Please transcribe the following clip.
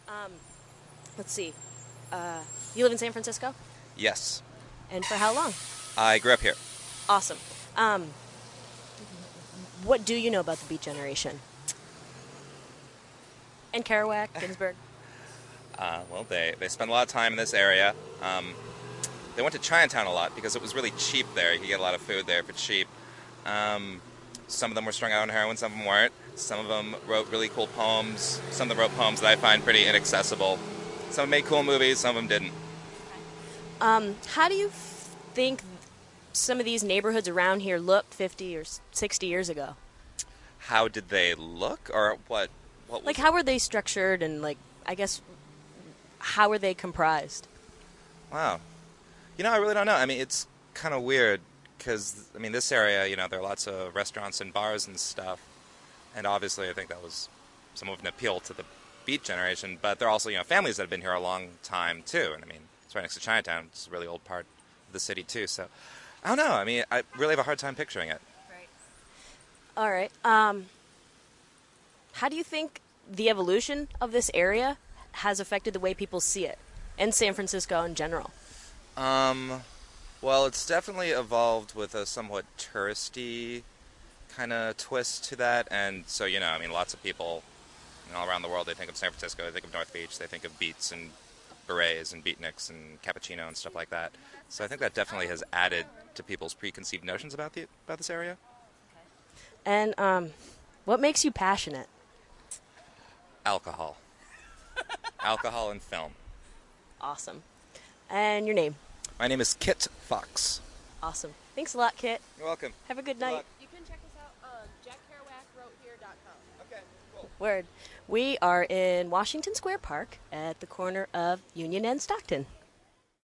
Um, let's see. You live in San Francisco? Yes. And for how long? I grew up here. Awesome. What do you know about the Beat Generation? And Kerouac, Ginsberg? Well, they spent a lot of time in this area. They went to Chinatown a lot because it was really cheap there. You could get a lot of food there for cheap. Some of them were strung out on heroin, some of them weren't. Some of them wrote really cool poems. Some of them wrote poems that I find pretty inaccessible. Some of them made cool movies, some of them didn't. How do you think some of these neighborhoods around here looked 50 or 60 years ago? How did they look, or what was Like, how were they structured, and, like, I guess, how were they comprised? Wow. I really don't know. I mean, it's kind of weird because, I mean, this area, there are lots of restaurants and bars and stuff. And obviously, I think that was some of an appeal to the Beat Generation. But there are also, families that have been here a long time, too. And, I mean, it's right next to Chinatown. It's a really old part of the city, too. So, I don't know. I mean, I really have a hard time picturing it. Right. All right. How do you think the evolution of this area has affected the way people see it, and San Francisco in general? Well, it's definitely evolved with a somewhat touristy kind of twist to that. And so, I mean, lots of people all around the world, they think of San Francisco, they think of North Beach, they think of beats and berets and beatniks and cappuccino and stuff like that. So I think that definitely has added to people's preconceived notions about this area. And what makes you passionate? Alcohol. Alcohol and film. Awesome. And your name? My name is Kit Fox. Awesome. Thanks a lot, Kit. You're welcome. Have a good night. You can check us out on jackkerouacwrotehere.com. Okay, cool. Word. We are in Washington Square Park at the corner of Union and Stockton.